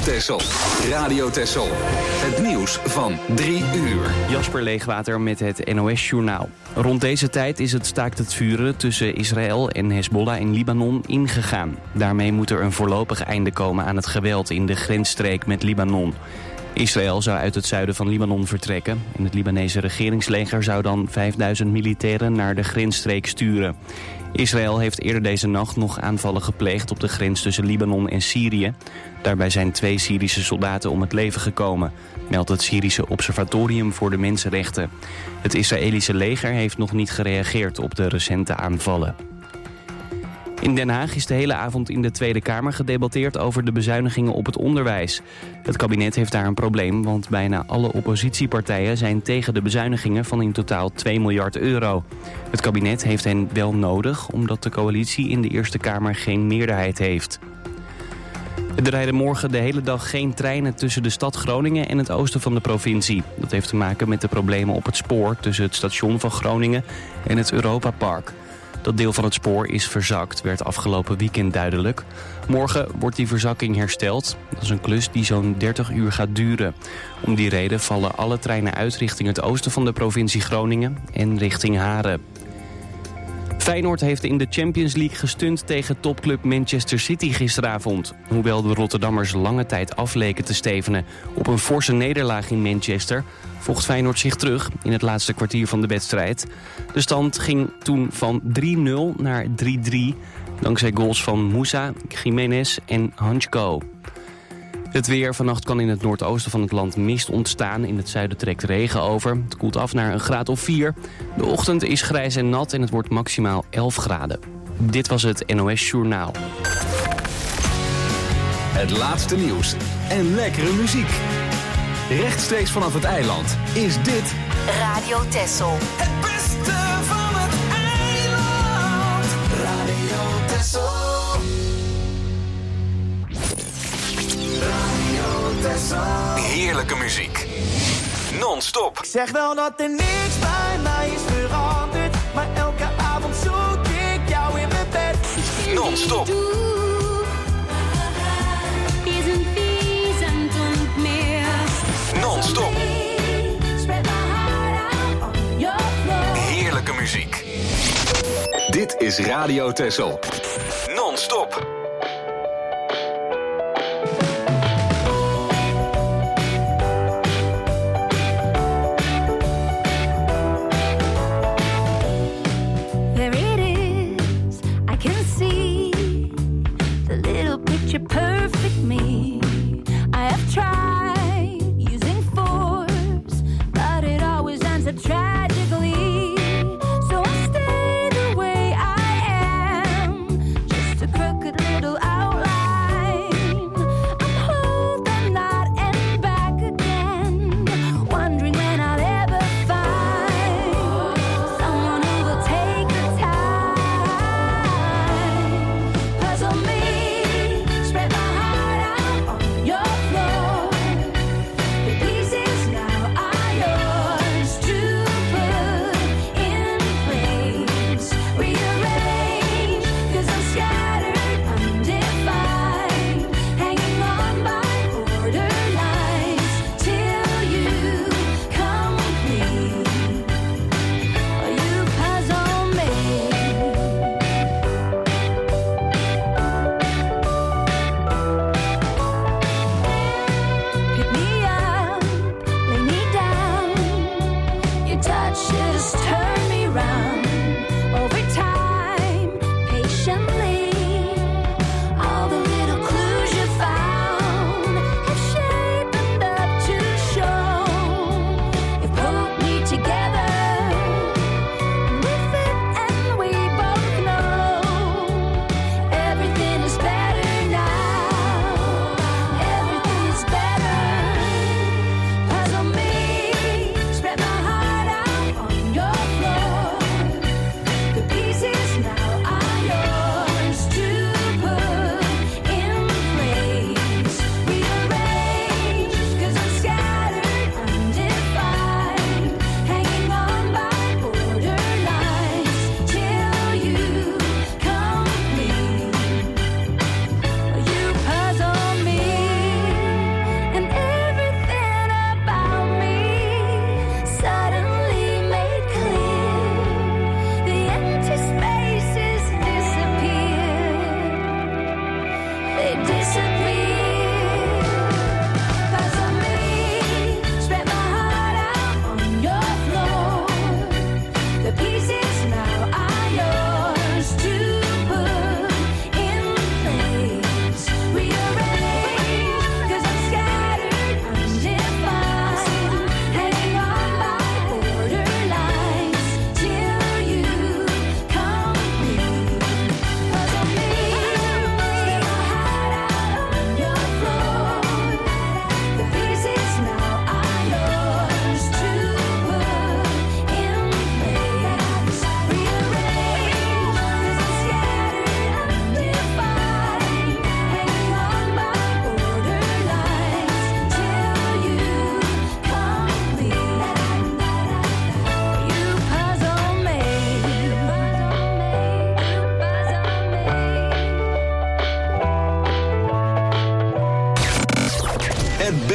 Texel. Radio Texel. Het nieuws van 3 uur. Jasper Leegwater met het NOS-journaal. Rond deze tijd is het staakt het vuren tussen Israël en Hezbollah in Libanon ingegaan. Daarmee moet er een voorlopig einde komen aan het geweld in de grensstreek met Libanon. Israël zou uit het zuiden van Libanon vertrekken en het Libanese regeringsleger zou dan 5000 militairen naar de grensstreek sturen. Israël heeft eerder deze nacht nog aanvallen gepleegd op de grens tussen Libanon en Syrië. Daarbij zijn 2 Syrische soldaten om het leven gekomen, meldt het Syrische Observatorium voor de Mensenrechten. Het Israëlische leger heeft nog niet gereageerd op de recente aanvallen. In Den Haag is de hele avond in de Tweede Kamer gedebatteerd over de bezuinigingen op het onderwijs. Het kabinet heeft daar een probleem, want bijna alle oppositiepartijen zijn tegen de bezuinigingen van in totaal 2 miljard euro. Het kabinet heeft hen wel nodig, omdat de coalitie in de Eerste Kamer geen meerderheid heeft. Er rijden morgen de hele dag geen treinen tussen de stad Groningen en het oosten van de provincie. Dat heeft te maken met de problemen op het spoor tussen het station van Groningen en het Europapark. Dat deel van het spoor is verzakt, werd afgelopen weekend duidelijk. Morgen wordt die verzakking hersteld. Dat is een klus die zo'n 30 uur gaat duren. Om die reden vallen alle treinen uit richting het oosten van de provincie Groningen en richting Haren. Feyenoord heeft in de Champions League gestund tegen topclub Manchester City gisteravond. Hoewel de Rotterdammers lange tijd afleken te stevenen op een forse nederlaag in Manchester, vocht Feyenoord zich terug in het laatste kwartier van de wedstrijd. De stand ging toen van 3-0 naar 3-3, dankzij goals van Moussa, Jiménez en Hanchko. Het weer. Vannacht kan in het noordoosten van het land mist ontstaan. In het zuiden trekt regen over. Het koelt af naar een graad of 4. De ochtend is grijs en nat en het wordt maximaal 11 graden. Dit was het NOS Journaal. Het laatste nieuws en lekkere muziek. Rechtstreeks vanaf het eiland is dit Radio Texel. Het beste van het eiland. Radio Texel. heerlijke muziek. Non-stop. Ik zeg wel dat er niks bij mij is veranderd, maar elke avond zoek ik jou in mijn bed. Non-stop. Non-stop. Heerlijke muziek. Dit is Radio Texel. Non-stop. Perfect me. I have tried using force, but it always ends up tragically. So I stay the way I am, just a crooked little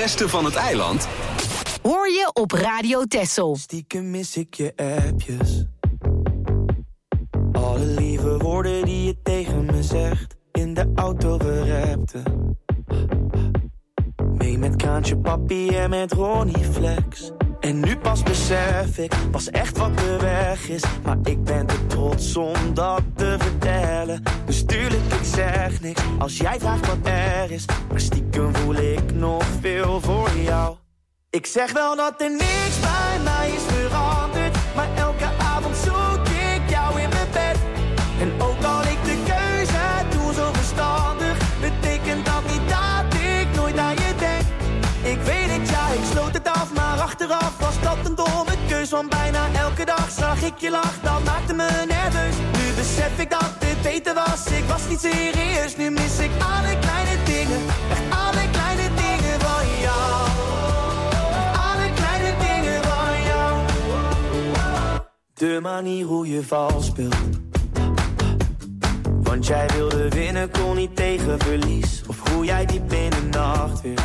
beste van het eiland hoor je op Radio Texel. Stiekem mis ik je appjes. Alle lieve woorden die je tegen me zegt. In de auto we rapten. Mee met Kraantje Papi en met Ronnie Flex. En nu pas besef ik pas echt wat de weg is. Maar ik ben te trots om dat te vertellen. Dus tuurlijk, ik zeg niks als jij vraagt wat er is. Maar stiekem voel ik nog veel voor jou. Ik zeg wel dat er niks bij mij is veranderd. Maar elke avond zoek ik jou in mijn bed. En ook al ik de keuze doe zo verstandig, betekent dat niet dat ik nooit aan je denk. Ik weet het, ja, ik sloot het af, maar achteraf was dat een domme keus. Want bijna elke dag zag ik je lach, dat maakte me nerveus. Nu besef ik dat het beter was, ik was niet serieus. Nu mis ik alle kleine dingen, echt alle kleine dingen van jou. Alle kleine dingen van jou. De manier hoe je vals speelt. Want jij wilde winnen, kon niet tegen verlies. Of hoe jij diep in de nacht weer.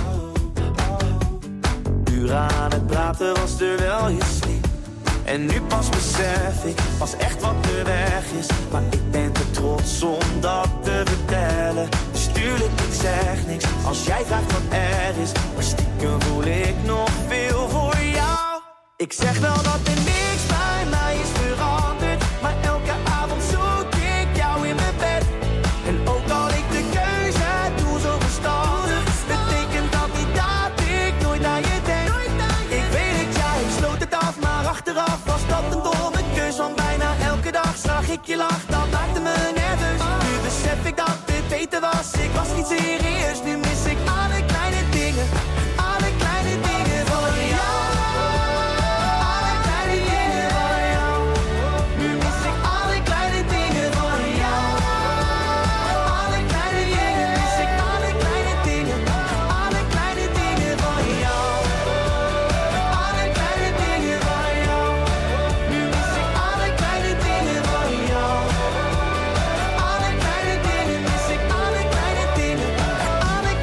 Uren aan het praten was er wel je sliep. En nu pas besef ik pas echt wat de weg is. Maar ik ben te trots om dat te vertellen. Dus tuurlijk, ik zeg niks als jij vraagt wat er is. Maar stiekem voel ik nog veel voor jou. Ik zeg wel dat er niks bij mij is veranderd. Maar elke avond zoek ik jou in mijn bed. En ook al ik de keuze doe zo verstandig, betekent dat niet dat ik nooit aan je denk. Ik weet het, ja, ik sloot het af, maar achteraf was dat een domme keus. Want bijna elke dag zag ik je lach, dat maakte me nerveus. Nu besef ik dat het beter was, ik was niet serieus. Nu mis ik alle kleine dingen, alle kleine dingen van jou. Alle kleine dingen van jou. Nu mis ik alle kleine dingen van jou. Alle kleine dingen, mis ik alle kleine dingen. Alle kleine dingen van jou. Alle kleine dingen van jou. Nu mis ik alle kleine dingen van jou. Alle kleine dingen, mis ik alle kleine dingen. Alle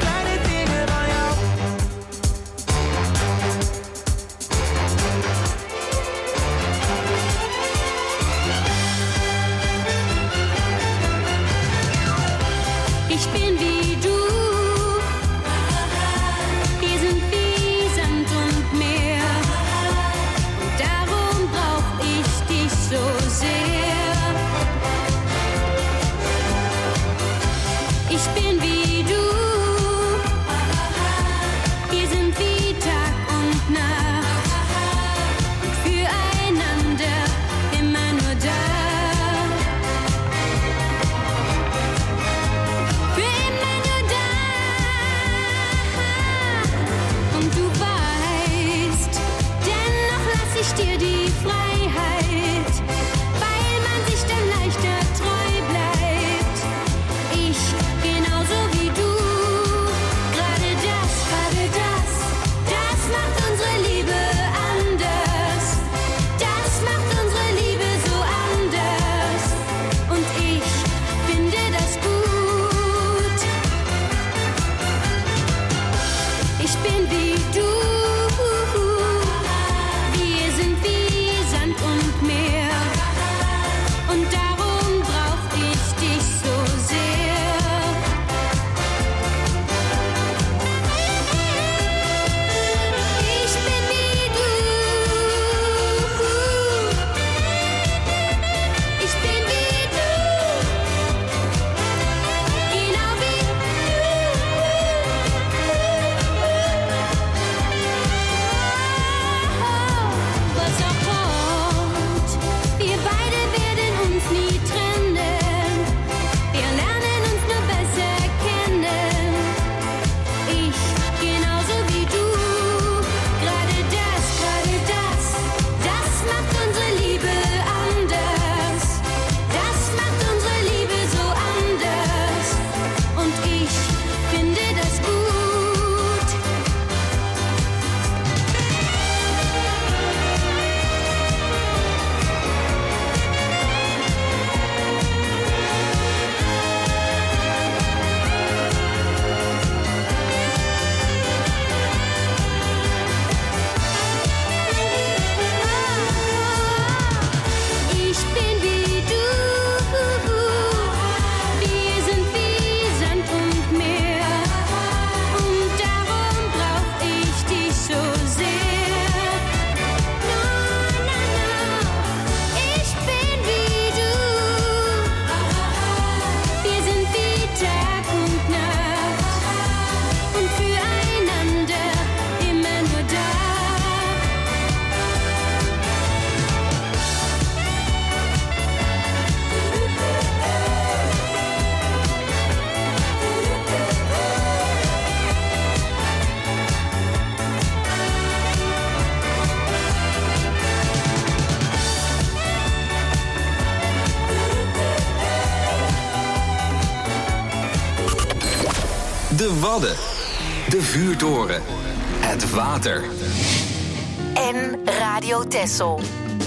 De Wadden. De vuurtoren. Het water. En Radio Texel.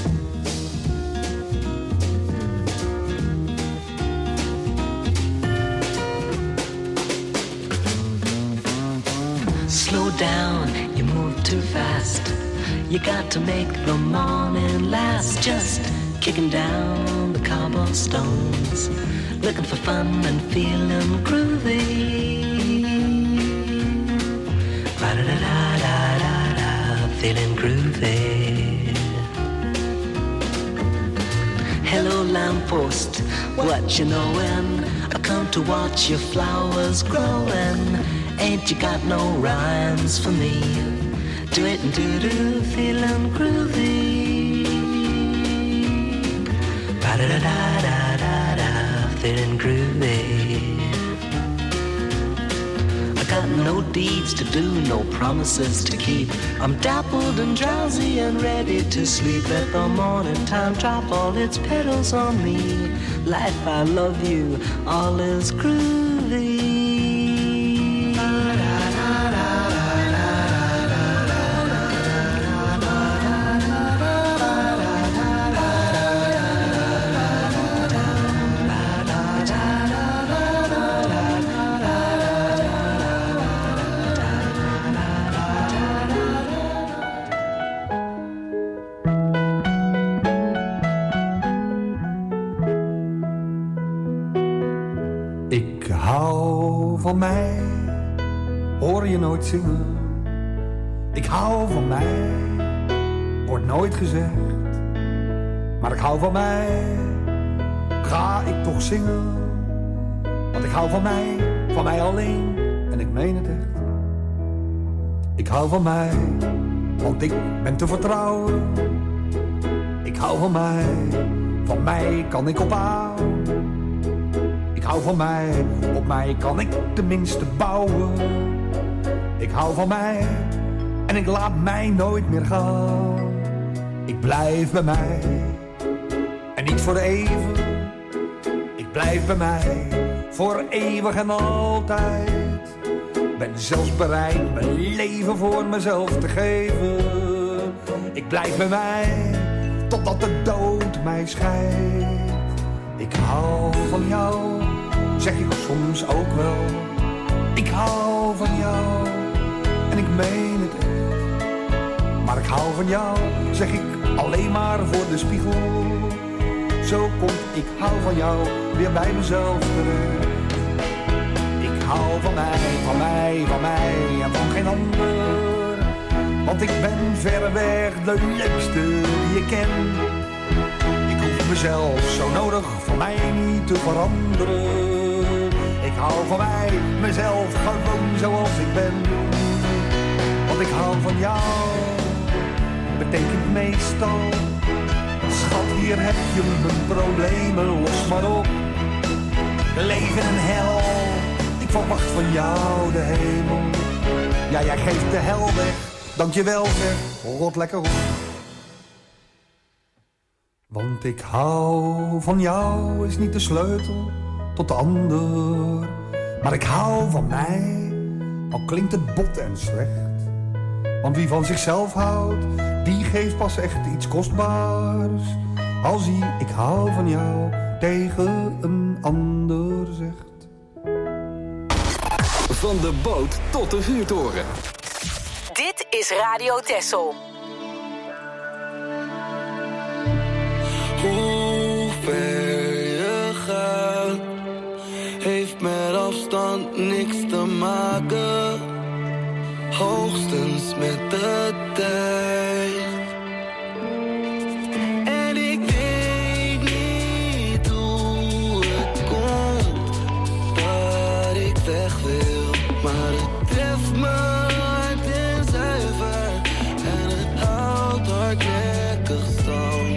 Slow down, you move too fast. You got to make the morning last. Just kicking down the cobblestones, looking for fun and feeling groovy. Ra-da-da-da-da-da, feeling groovy. Hello lamppost, what you knowin'? I come to watch your flowers growin'. Ain't you got no rhymes for me? Do it and do-do, feeling groovy. Ba-da-da-da-da-da, feeling groovy. I got no deeds to do, no promises to keep. I'm dappled and drowsy and ready to sleep. Let the morning time drop all its petals on me. Life, I love you, all is groovy. Van mij hoor je nooit zingen. Ik hou van mij, wordt nooit gezegd. Maar ik hou van mij, ga ik toch zingen. Want ik hou van mij alleen. En ik meen het echt. Ik hou van mij, want ik ben te vertrouwen. Ik hou van mij kan ik ophouden. Ik hou van mij, op mij kan ik tenminste bouwen. Ik hou van mij en ik laat mij nooit meer gaan. Ik blijf bij mij en niet voor even. Ik blijf bij mij voor eeuwig en altijd. Ben zelfs bereid mijn leven voor mezelf te geven. Ik blijf bij mij totdat de dood mij scheidt. Ik hou van jou, zeg ik soms ook wel. Ik hou van jou en ik meen het echt. Maar ik hou van jou, zeg ik alleen maar voor de spiegel. Zo komt ik hou van jou weer bij mezelf terecht. Ik hou van mij en van geen ander. Want ik ben verreweg de leukste die ik ken. Mezelf zo nodig voor mij niet te veranderen. Ik hou van mij, mezelf gewoon zoals ik ben. Want ik hou van jou, betekent meestal. Schat, hier heb je mijn problemen, los maar op. Leven en hel, ik verwacht van jou de hemel. Ja, jij geeft de hel weg, dankjewel zeg, rot lekker op. Want ik hou van jou is niet de sleutel tot de ander. Maar ik hou van mij, al klinkt het bot en slecht. Want wie van zichzelf houdt, die geeft pas echt iets kostbaars. Als hij ik hou van jou tegen een ander zegt. Van de boot tot de vuurtoren. Dit is Radio Texel. Hoe ver je gaat, heeft met afstand niks te maken. Hoogstens met de tijd. En ik weet niet hoe het komt dat ik weg wil. Maar het treft me hard en zuiver. En het houdt hardnekkig stand.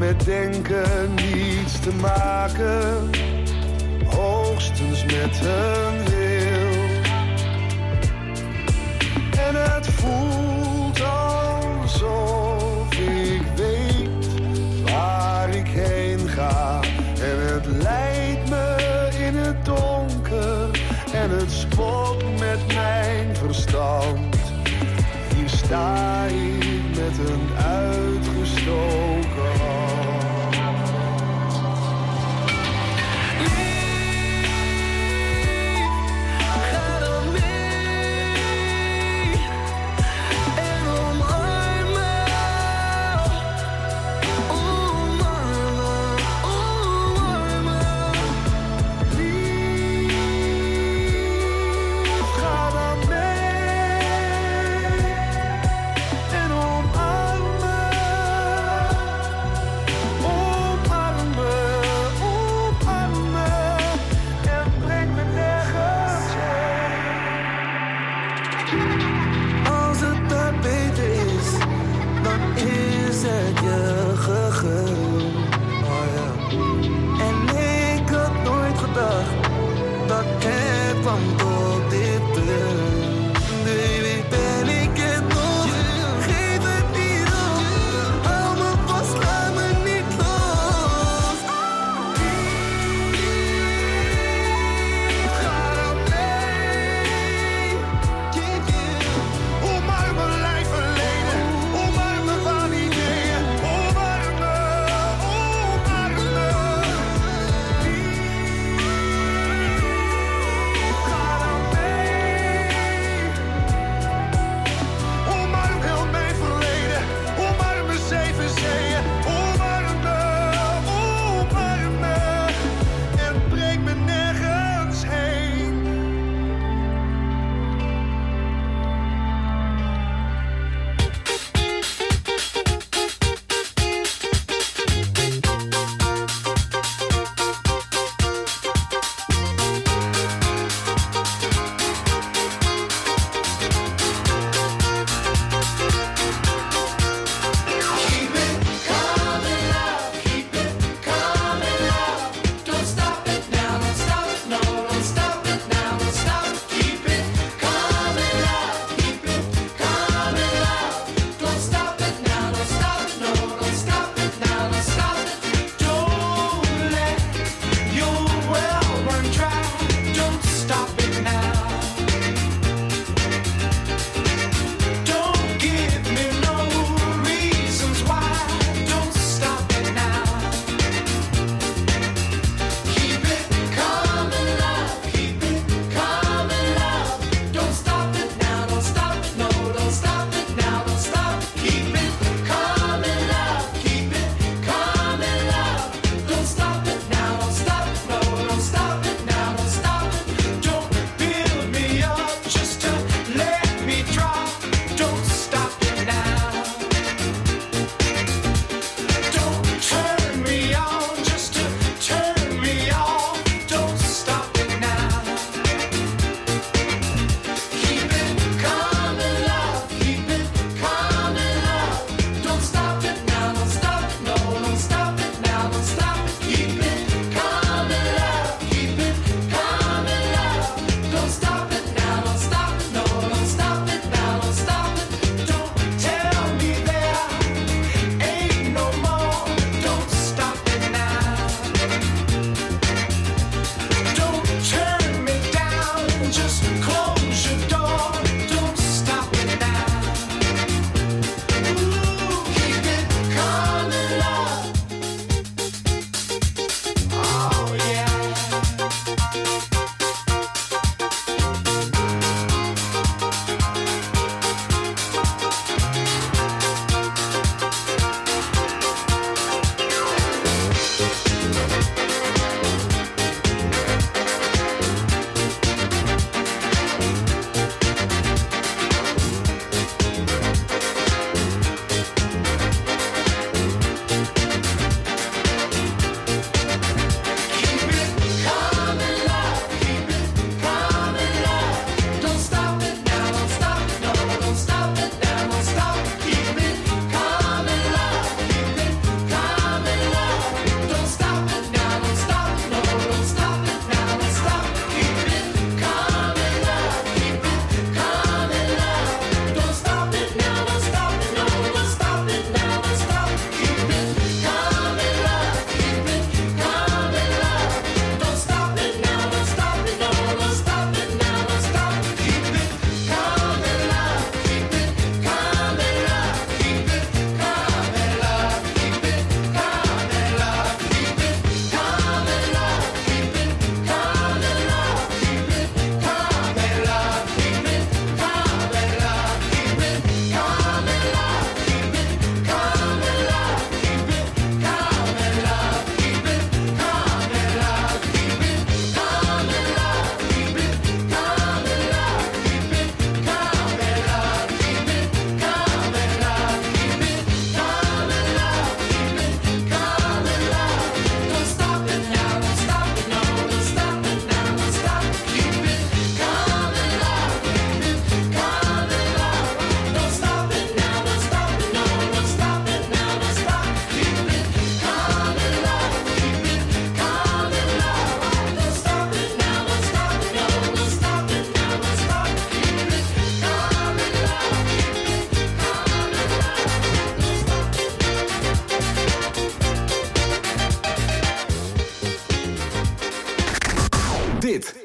met denken niets te maken, hoogstens met een wil. En het voelt alsof ik weet waar ik heen ga. En het leidt me in het donker en het spot met mijn verstand. Hier sta ik met een uitgestoken hand. Omarm me,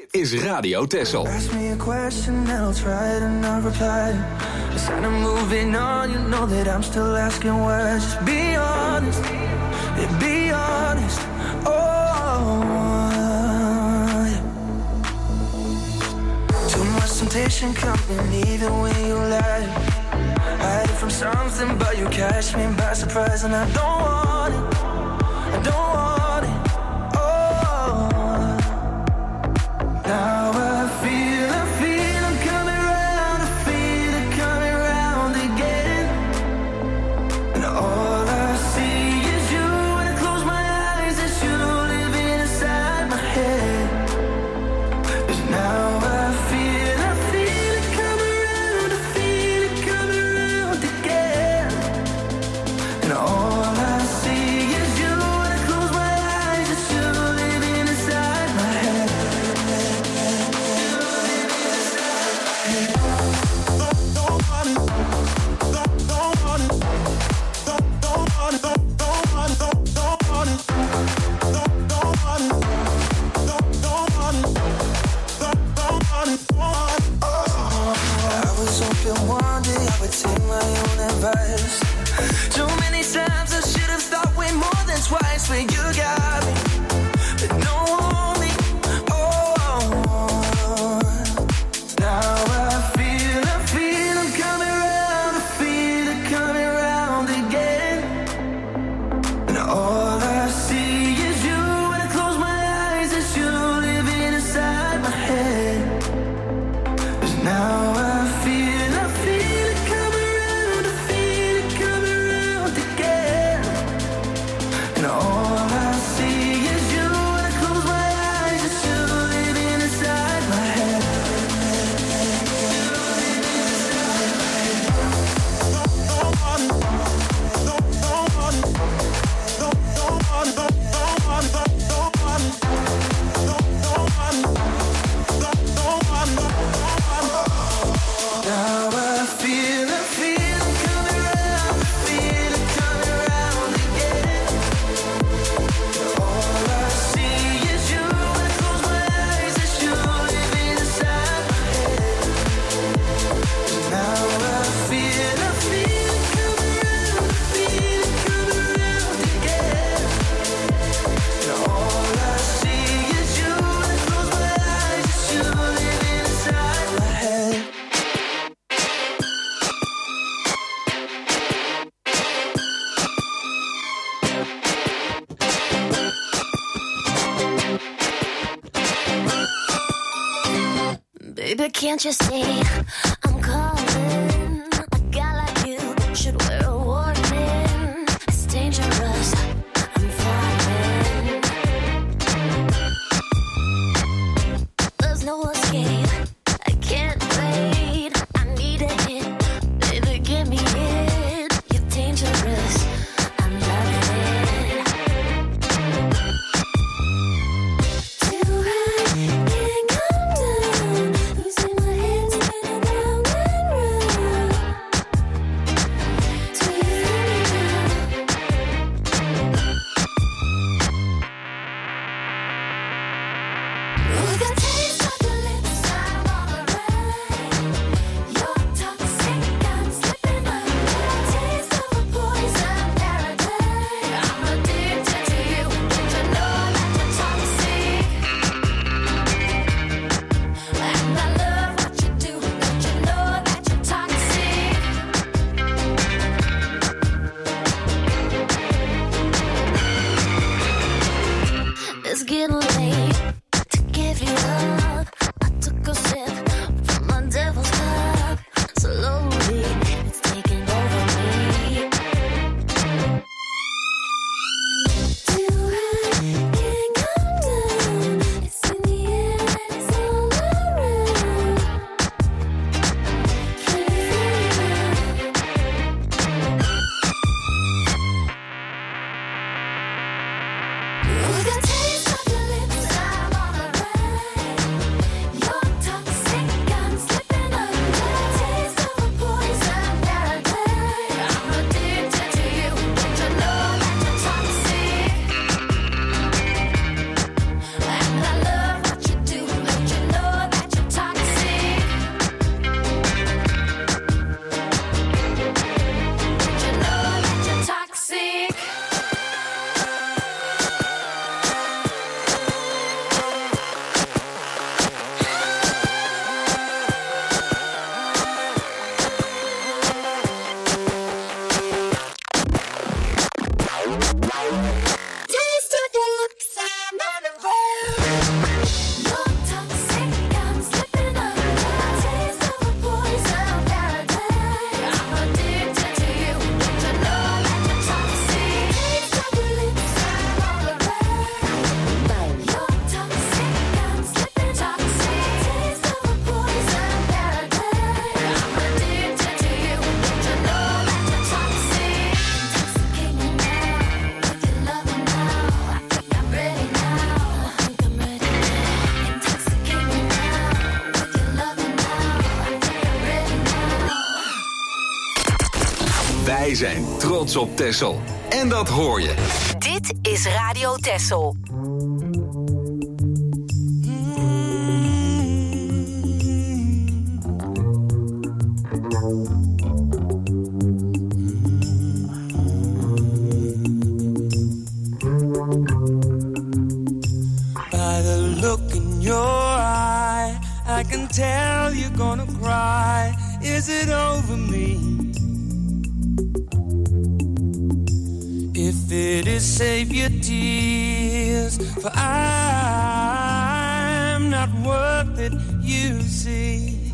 is Radio Texel. Ask me a question and I'll try to not reply. Instead of moving on, you know that I'm still asking why. Just be honest, yeah, be honest. Oh, yeah. Too much temptation coming even when you lie. Hiding from something, but you catch me by surprise, and I don't want it. I don't want it. Oh, now I feel I'm coming round. I feel it coming round again. And all I see is you. When I close my eyes, it's you living inside my head. 'Cause now I feel it coming round. I feel it coming round again. And all I see is you. When I close my eyes, it's you living inside my head. I was hoping one day I would take my own advice. Too many times I should have thought way more than twice. When you got me, but no me. Oh, now I feel I'm coming round. I feel it coming round again. And all I see is you. When I close my eyes, it's you living inside my head. 'Cause now I feel it coming round. I feel it coming round again. And all I see is you. When I close my eyes, it's you living inside my head. Now I feel it coming round. I feel it coming round again. All I see is you. When I close my eyes, it's you living inside my head. Now I feel it coming round. I feel it coming round again. And all I see is you. When I close my eyes, it's you living inside my head. Baby, can't you see I'm calling? A guy like you should wear a warning. It's dangerous, I'm falling. There's no escape, I can't wait. I need a hit, baby, give me it. You're dangerous, I'm loving it. Too high, can't come down. Losing my head, spinning round. Wij zijn trots op Texel. En dat hoor je. Dit is Radio Texel. By the look in your eye, I can tell you're gonna cry. Is it over me? If it is, save your tears, for I'm not worth it, you see.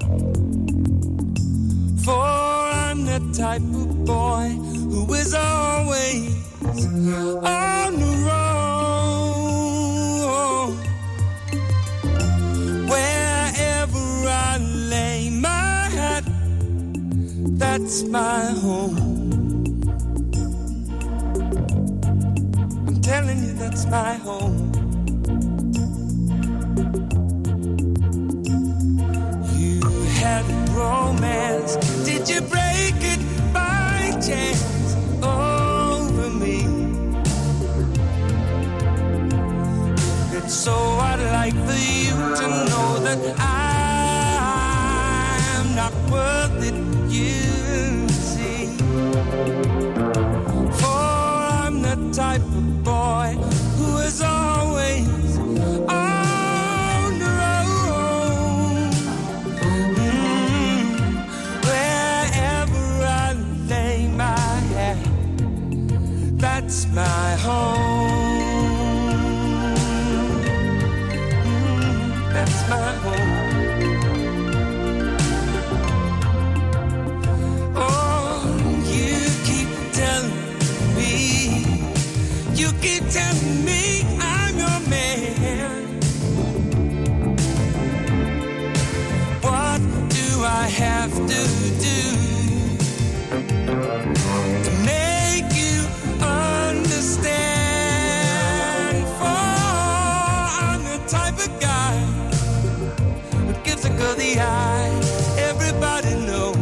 For I'm the type of boy who is always on the road. Wherever I lay my hat, that's my home. I'm telling you, that's my home. You had romance, did you break it by chance over me? If it's so, I'd like for you to know that I'm not worth it, you see. For I'm the type of boy who is always on the road. Wherever I lay my head, that's my home. That's my home. You keep telling me I'm your man. What do I have to do to make you understand? For I'm the type of guy who gives a girl the eye. Everybody knows.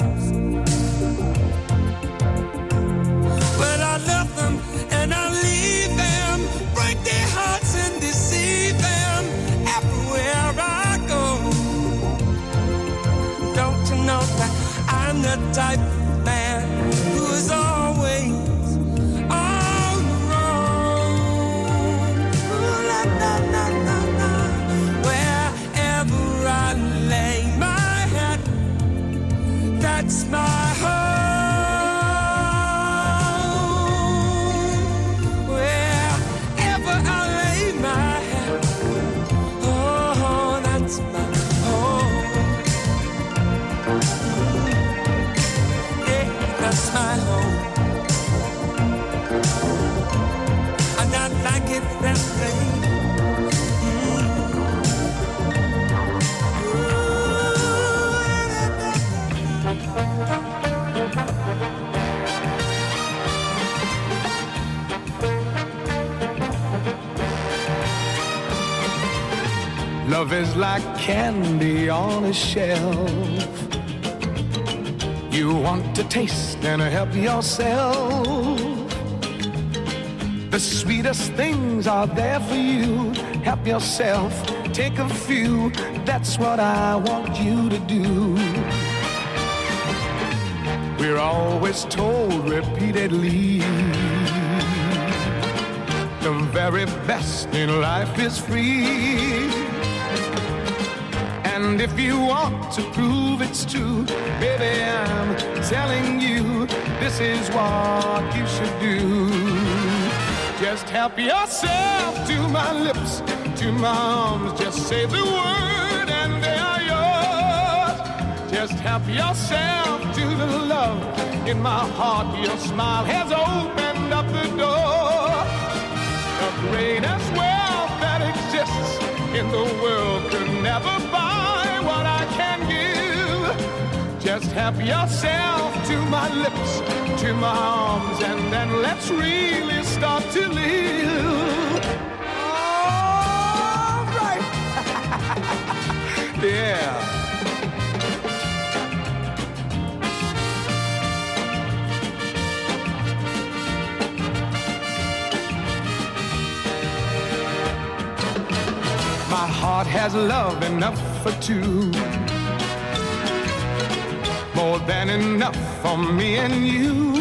But I love them and I leave them, break their hearts and deceive them everywhere I go. Don't you know that I'm the type of man who is always on the road? Ooh, la, la, la, la, la. Wherever I lay my head, that's my home. That's my home. I'm not like it that way. Love is like candy on a shelf. You want to taste and help yourself. The sweetest things are there for you. Help yourself, take a few. That's what I want you to do. We're always told repeatedly the very best in life is free. And if you want to prove it's true, baby, I'm telling you, this is what you should do. Just help yourself to my lips, to my arms. Just say the word and they are yours. Just help yourself to the love in my heart. Your smile has opened up the door. The greatest wealth that exists in the world could never buy what I can give. Just help yourself to my lips, to my arms, and then let's really start to live. All right. Yeah. has love enough for two. More than enough for me and you.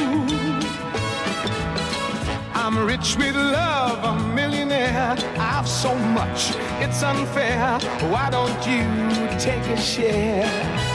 I'm rich with love, a millionaire. I've so much, it's unfair. Why don't you take a share?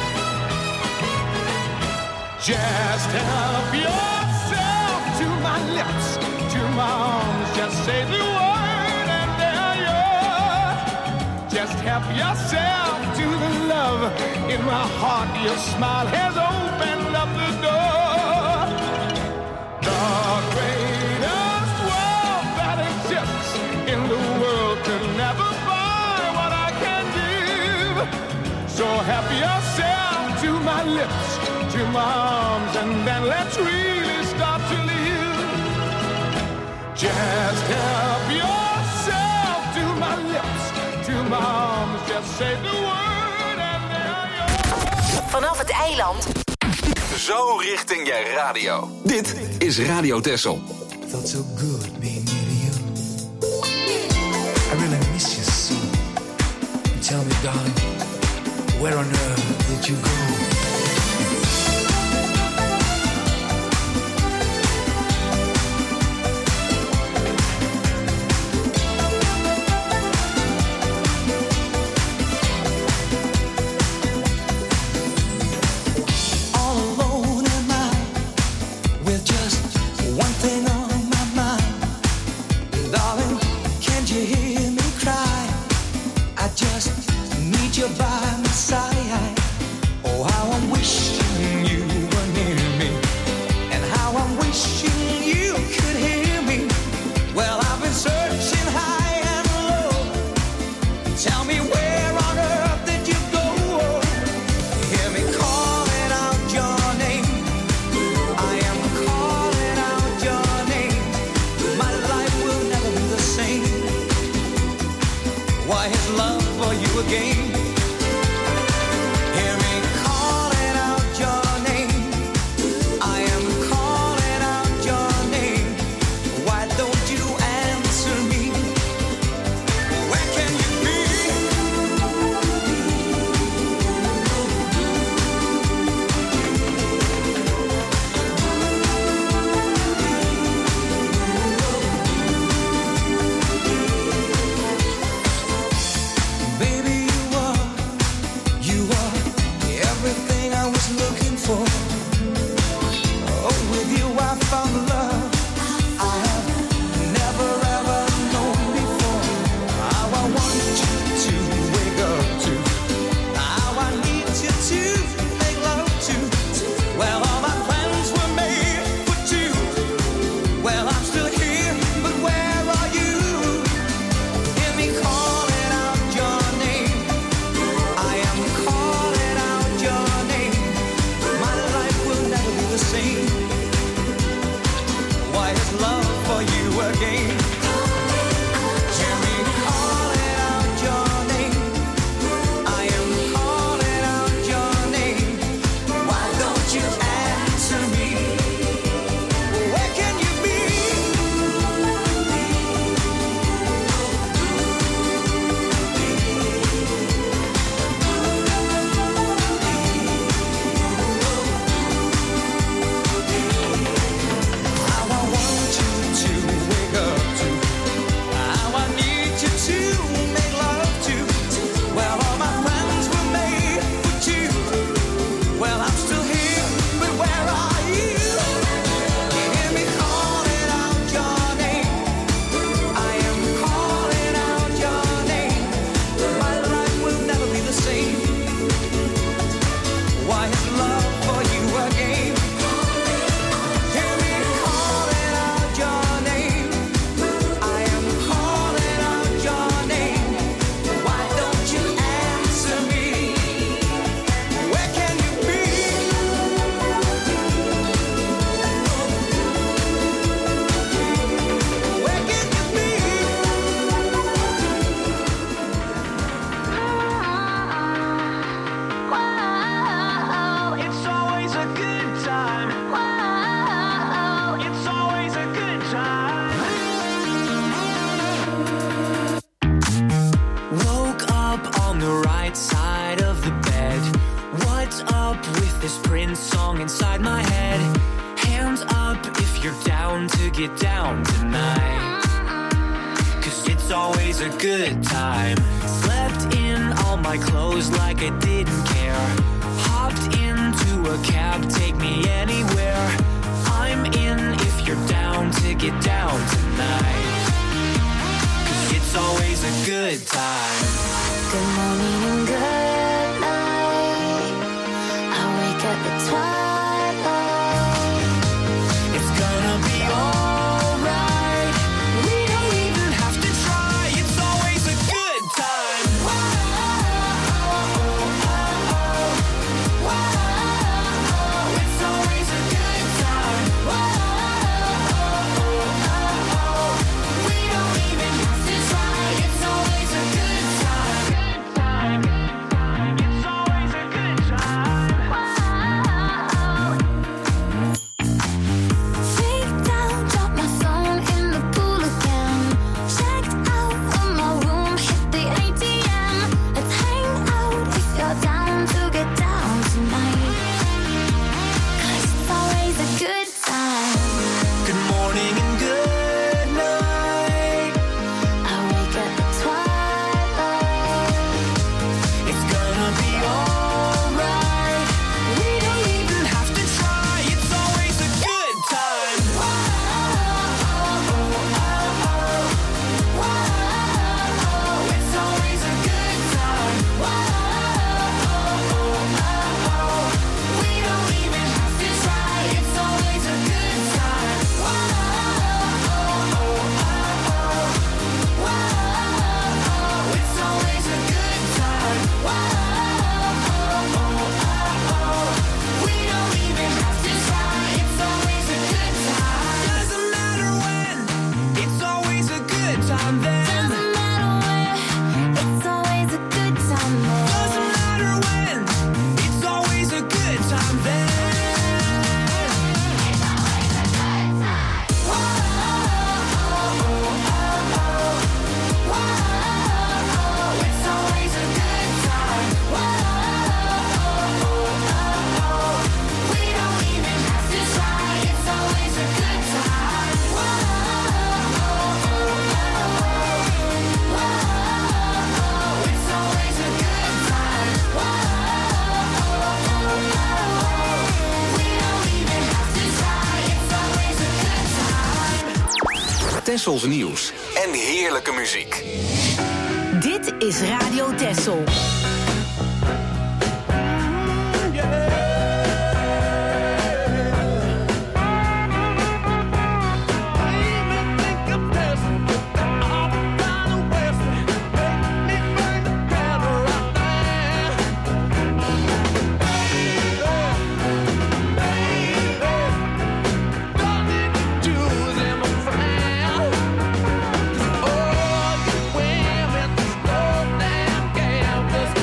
Just help yourself to my lips, to my arms. Just say the word and there you're. Just help yourself to the love in my heart. Your smile has opened up the door. The greatest wealth that exists in the world could never buy what I can give. So help yourself to my lips, to my arms, and then let's really start to live. Just help yourself to my lips, to my arms. Just say the word and there you're. Vanaf het eiland. Zo richting je radio. Dit is Radio Texel. Felt so good being near to you. I really miss you so. Tell me, darling, where on earth did you go? By my side, oh how I'm wishing you were near me, and how I'm wishing you could hear me. Well, I've been searching high and low. Tell me where on earth did you go? Hear me calling out your name. I am calling out your name. My life will never be the same. Why his love for you again? inside my head. Hands up if you're down to get down tonight. 'Cause it's always a good time. Slept in all my clothes like I didn't care. Hopped into a cab, take me anywhere. I'm in if you're down to get down tonight. 'Cause it's always a good time. Good morning and good night. I wake up at twilight. It's gonna be alright. We don't even have to try. It's always a good time. It's always a good time. We don't even have to try. It's always a good time. It's always a good time. Freaked out, dropped my phone in the pool again. Checked out of my room, hit the ATM. Let's hang out if you're down to get down tonight. 'Cause it's always a good time. Good morning and good night. I wake up at twilight. It's gonna be alright. We don't even have to try. It's always a good time. It's always a good time. We don't even have to try. It's always a good time. It's always a good time. We don't even have to try. It's always a good time. Doesn't matter when. It's always a good time then. Doesn't matter where, it's always a good time there. Doesn't matter when. It's always a good time then. It's always a good time. It's always a good time. We don't even have to try. It's always a good time. It's always a good time. We don't even have to try. It's always a good time. Tessels nieuws en heerlijke muziek. Dit is Radio Tessel. Oh, you women, slow down, gamblers.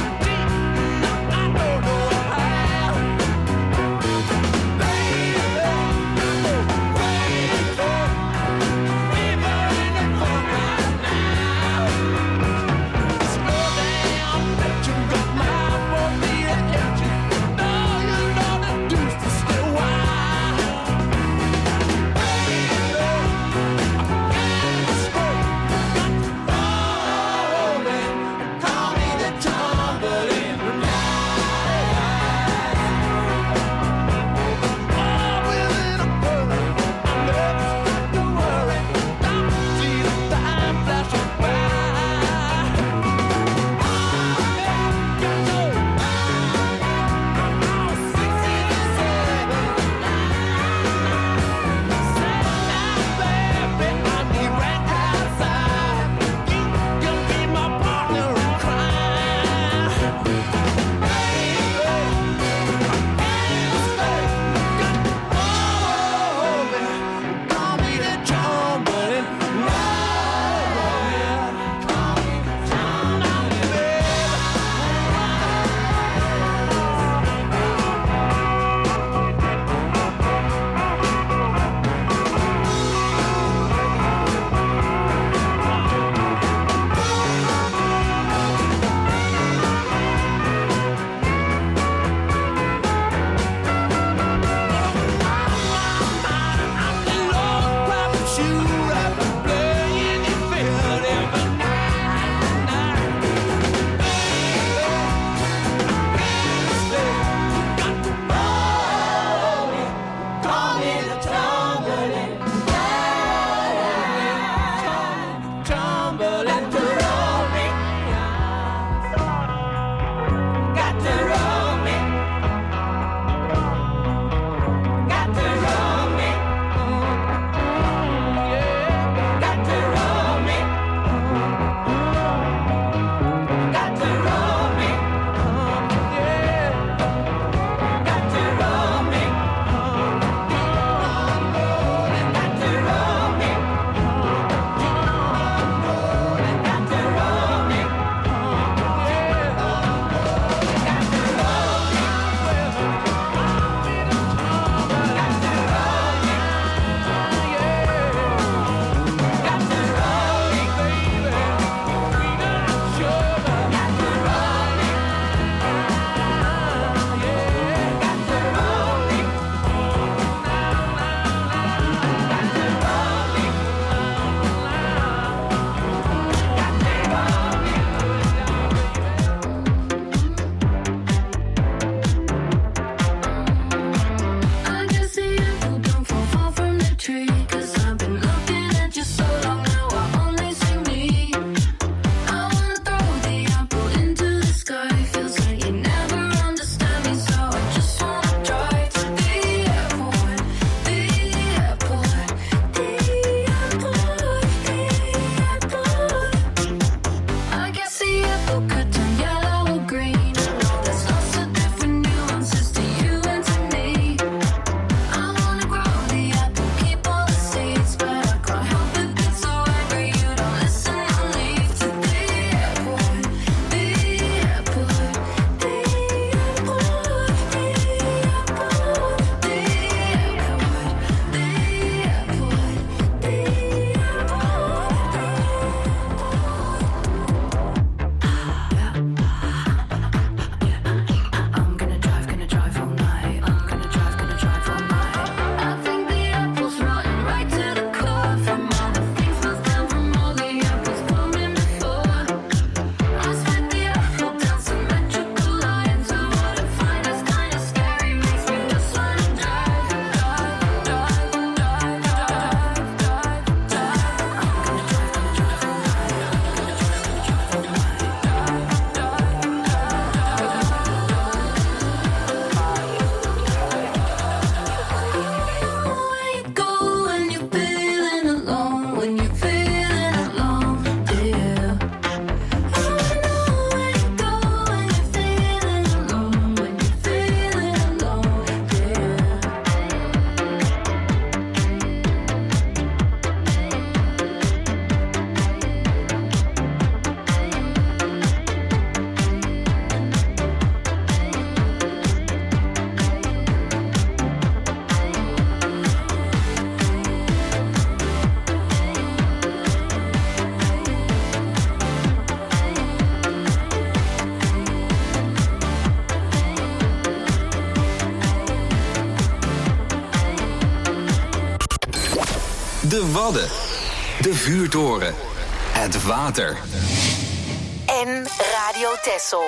De Wadden. De vuurtoren. Het water. En Radio Texel.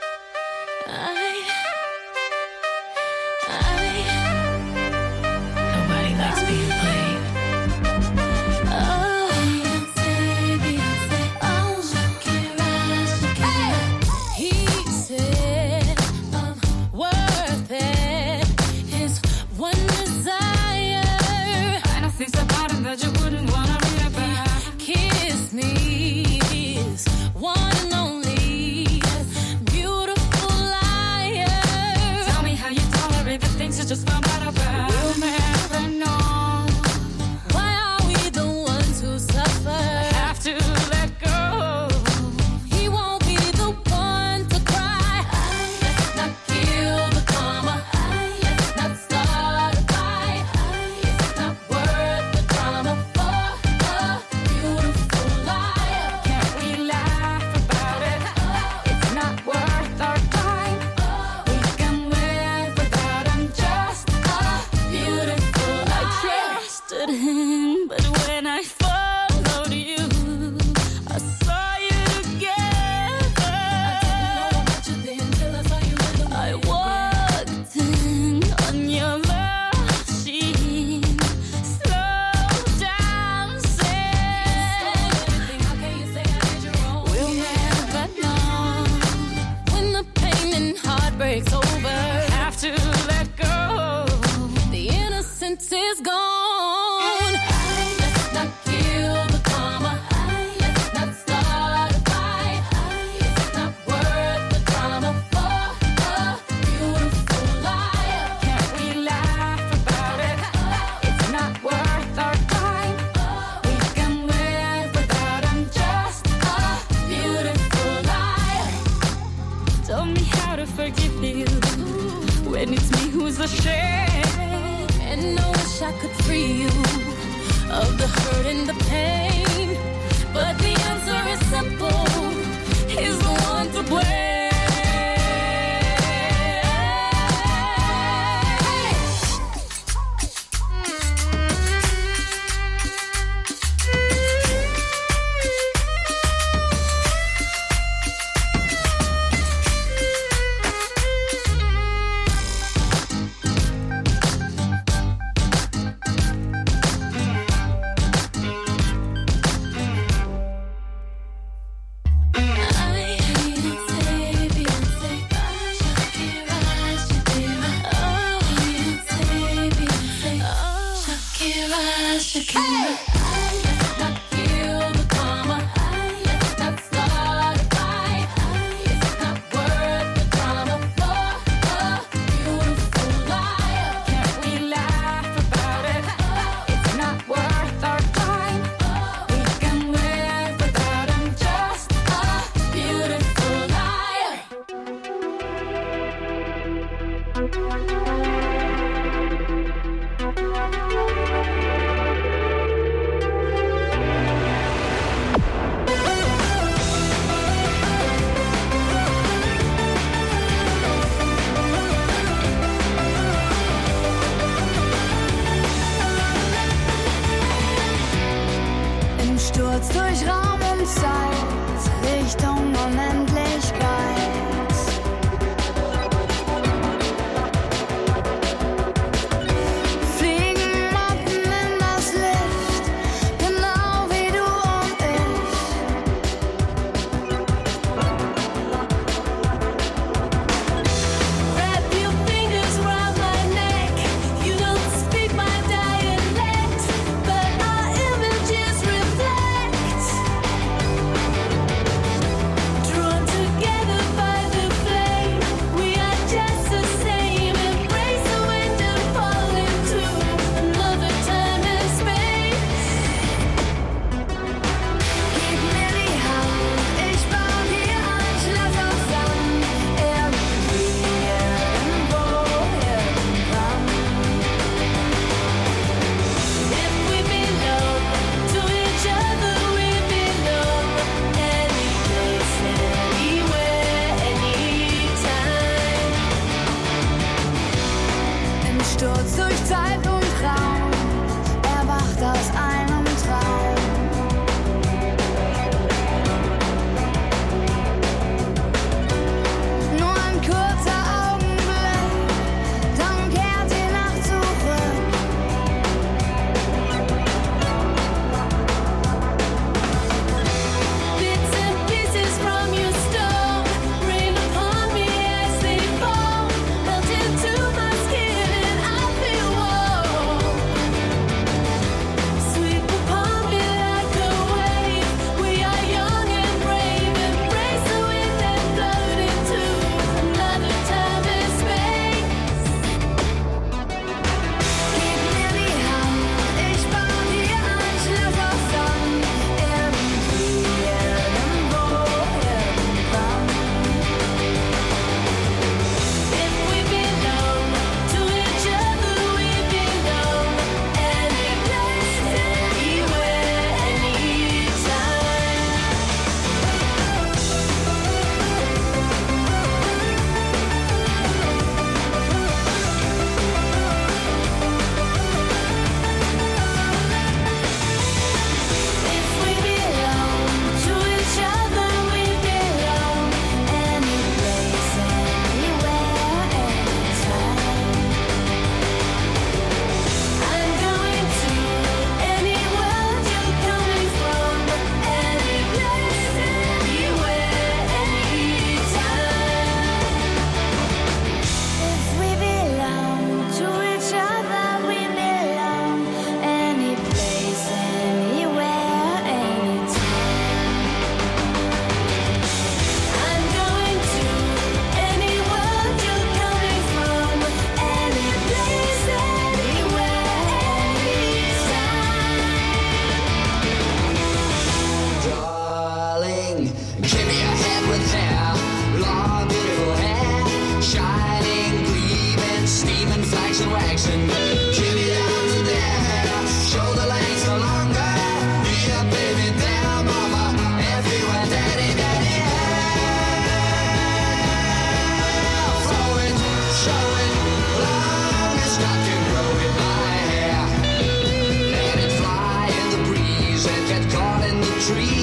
Nobody likes being played. He said I'm worth it. His one desire. And I think about him that you wouldn't wanna read about. Kiss me, his one and only beautiful liar. Tell me how you tolerate the things you just found out about. We'll never know. Why are we the ones who suffer? Have to let go. He won't be the one to cry. Let's not kill the karma. Let's not start a fight. It's not worth the drama for a beautiful liar. Can't we laugh about it? It's not worth our time. We can live without him, just a beautiful liar. I trusted him, but when I followed you, I saw you together. I didn't know about you then till I saw you in the I walked in on your love machine, slow dancing. How can you say I did you wrong? We'll never know when the pain and heartbreak's over. Have to let go. The innocence is gone. Let's not kill the karma. Let's not start a fight. It's not worth the drama for a beautiful liar. Can't we laugh about it? It's not worth our time. We can live without him, just a beautiful liar. Tell me how to forgive you when it's me who's ashamed. And I wish I could free you of the hurt and the pain. But the answer is simple. He's the one to blame. Im Sturz durch Raum und Zeit, Richtung Unendlichkeit. Fliegen Motten in das Licht, genau wie du und ich. Wrap your fingers round my neck. You don't speak my dialect, but our images reflect. Drawn together by the flame, we are just the same. Embrace the wind and fall into another time and space. Gib mir die Hand, ich baue dir ein Schloss aus Sand. Irgendwie, irgendwo, irgendwann. If we belong to each other, we belong any place, anywhere, anytime. Im Sturz durch Zeit und Raum, erwacht aus einem tree.